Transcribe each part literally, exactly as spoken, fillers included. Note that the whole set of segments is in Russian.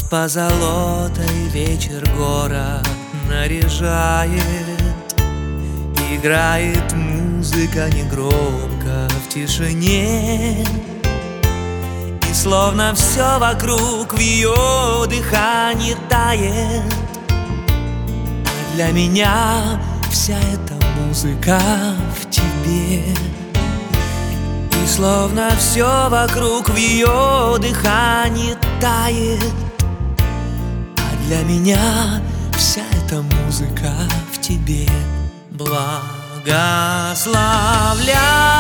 позолотой вечер город наряжает. Играет музыка негромко в тишине, и словно все вокруг в ее дыхании тает. А для меня вся эта музыка в тебе, и словно все вокруг в ее дыхании тает. А для меня вся эта музыка в тебе. Благословляю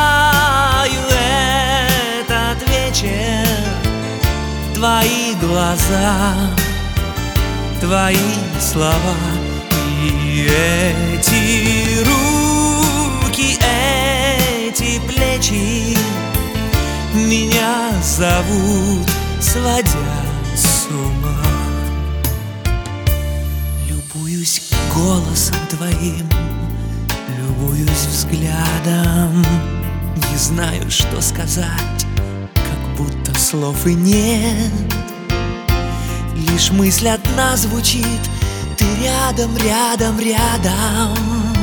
этот вечер, твои глаза, твои слова и эти руки, эти плечи меня зовут, сводя с ума. Любуюсь голосом твоим, любуюсь взглядом, не знаю, что сказать, как будто слов и нет. Лишь мысль одна звучит: ты рядом, рядом, рядом.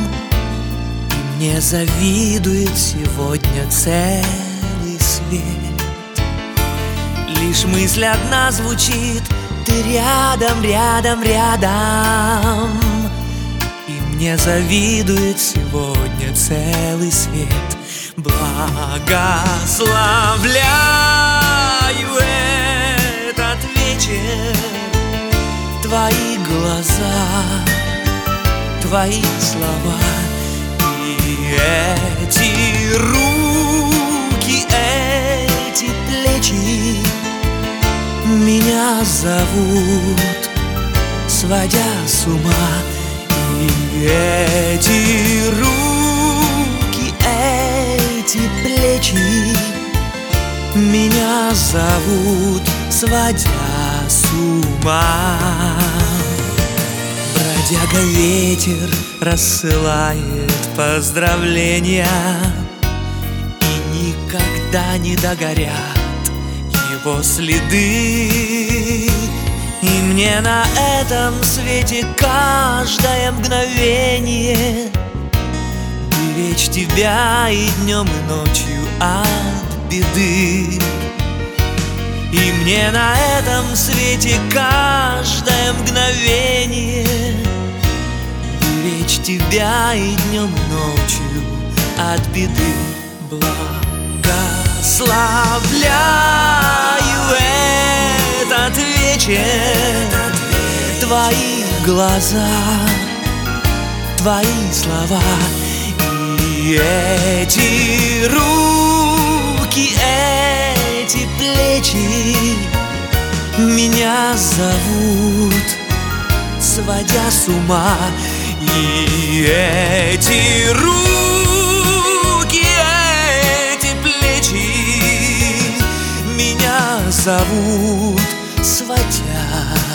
И мне завидует сегодня целый свет. Лишь мысль одна звучит: ты рядом, рядом, рядом. Мне завидует сегодня целый свет. Благословляю этот вечер, твои глаза, твои слова и эти руки, эти плечи меня зовут, сводя с ума. И эти руки, эти плечи меня зовут, сводя с ума. Бродяга ветер рассылает поздравления, и никогда не догорят его следы. И мне на этом свете каждое мгновение беречь тебя и днем, и ночью от беды. И мне на этом свете каждое мгновение беречь тебя и днем, и ночью от беды. Благословляю этот вечер, твои глаза, твои слова и эти руки, эти плечи меня зовут, сводя с ума. И эти руки, эти плечи меня зовут, сводя